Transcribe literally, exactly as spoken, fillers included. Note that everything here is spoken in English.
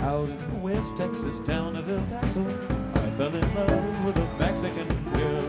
Out in the West Texas town of El Paso, I fell in love with a Mexican girl.